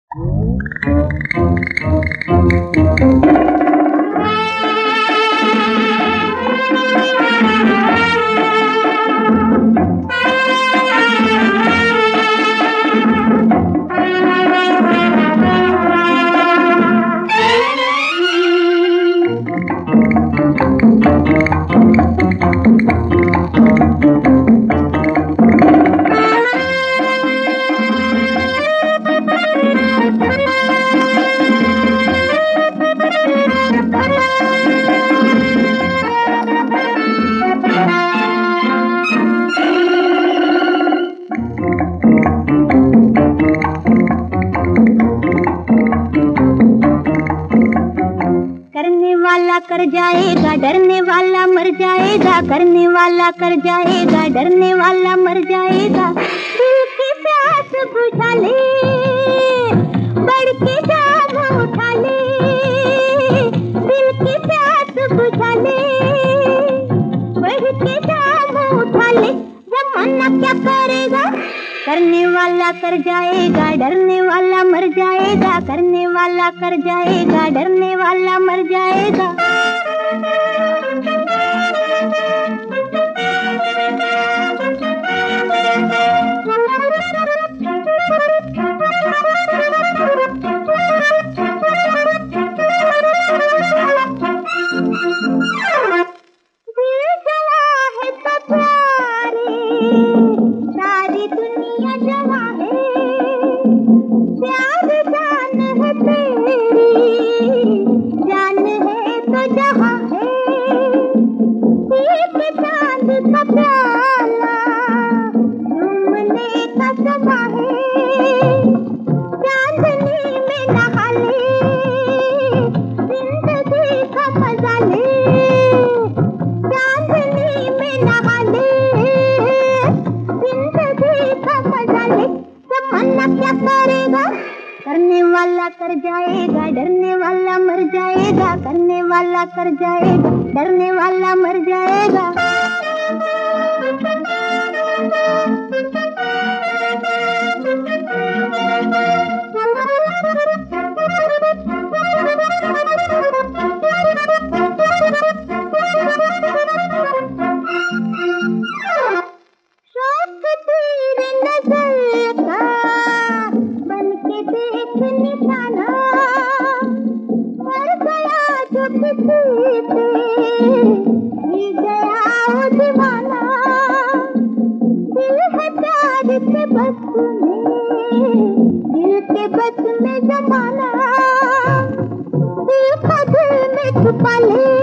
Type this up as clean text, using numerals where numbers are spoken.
करने वाला कर जाएगा, डरने वाला मर जाएगा। करने वाला कर जाएगा, डरने वाला मर जाएगा। दिल की प्यास बुझा ले, बढ़ के जाम उठा ले। दिल की प्यास बुझा ले, बढ़ के जाम उठा ले। जमाना क्या करेगा? करने वाला कर जाएगा, डरने वाला मर जाएगा। करने वाला कर जाएगा, डरने वाला मर जाएगा। दिल जला है तो प्यारे, सारी दुनिया जवा है। प्यार जान है तेरी, जान है तो जहां है। एक चांद का प्याला, झूमने का समा है। चांदनी में नहा ले, जिंदगी का मजा ले। चांदनी में नहा ले, जिंदगी का मजा ले। जमाना क्या करेगा? करने वाला कर जाएगा, डरने वाला मर जाएगा। करने वाला कर जाएगा, डरने वाला मर जाएगा। शौक तेरे नजर का बन के देख निशाना। मर गया जो किसी पे, ही गया वो दीवाना। दिल है प्यार के बस में, दिल के बस में जमाना। दिल का दिल में छुपा ले,